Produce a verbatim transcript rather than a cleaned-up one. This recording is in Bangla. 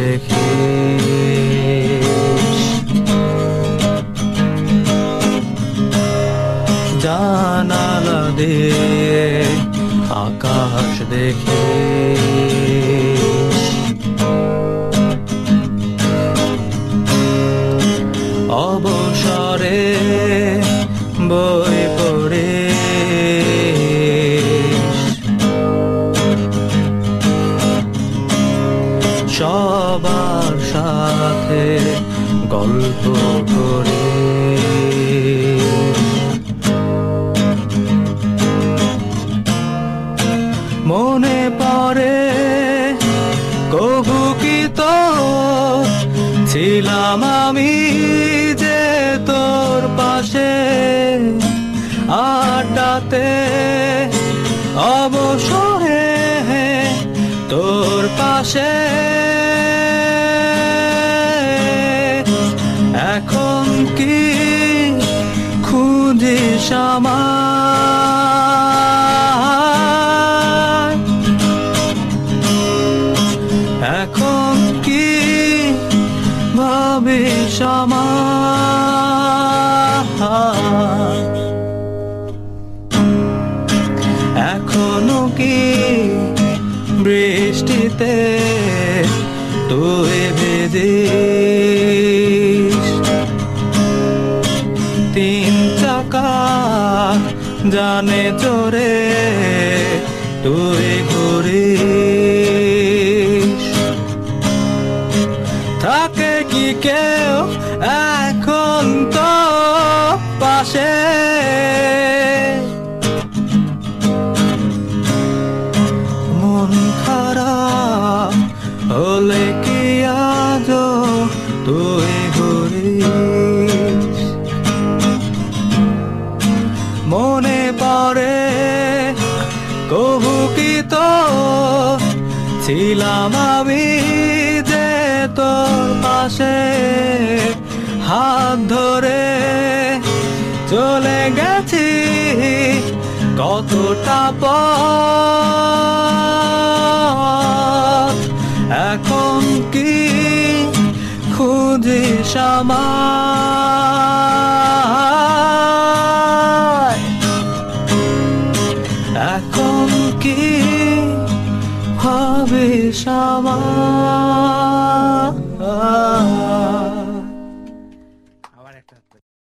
দেখিস, জানালা দিয়ে আকাশ দেখিস, অবসরে বই পড়ে সবার সাথে গল্প করে, মনে পড়ে কবু কি তো ছিলাম আমি যে তোর পাশে আড্ডাতে অবসরে তোর পাশে। এখন কি খুঁজিস আমায়, এখন কি ভাবিস আমায়, এখনো কি বৃষ্টিতে তুই ভিজিস, তিন চাকা জানে চড়ে তুই ঘুরিস, থাকে কি কেউ এখন তো পাশে, মন খারাপ হলে কি আজও তুই ঘুরিস, মনে পড়ে কবু কি তো ছিলাম আমি যে তোর পাশে হাত ধরে চলে গেছি কতটা পথ, এখন কি খুঁজিস আমায়, এখন কি ভাবিস আমায়।